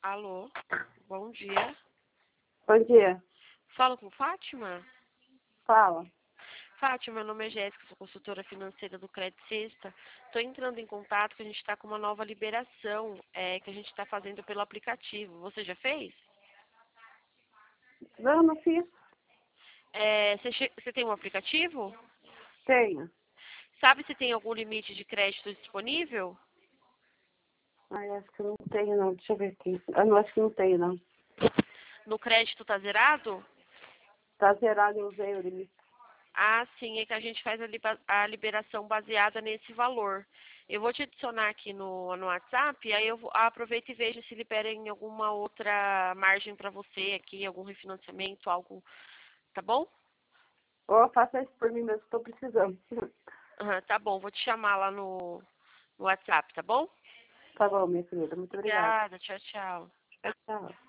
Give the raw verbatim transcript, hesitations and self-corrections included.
Alô, bom dia. Bom dia. Falo com Fátima? Fala. Fátima, meu nome é Jéssica, sou consultora financeira do Crédito Sexta. Estou entrando em contato que a gente está com uma nova liberação é, que a gente está fazendo pelo aplicativo. Você já fez? Não, não fiz. É, você, che- você tem um aplicativo? Tenho. Sabe se tem algum limite de crédito disponível? Ai, acho que não tenho, não. Deixa eu ver aqui. Eu não acho que não tenho, não. No crédito está zerado? Tá zerado, eu usei o limite. Ah, sim, é que a gente faz a, liba- a liberação baseada nesse valor. Eu vou te adicionar aqui no, no WhatsApp, aí eu vou, aproveito e vejo se libera em alguma outra margem para você aqui, algum refinanciamento, algo, tá bom? Ou faça isso por mim mesmo, estou precisando. Aham, tá bom, vou te chamar lá no, no WhatsApp, tá bom? Tá bom, minha querida. Muito obrigada. Obrigada, tchau, tchau. Tchau, tchau.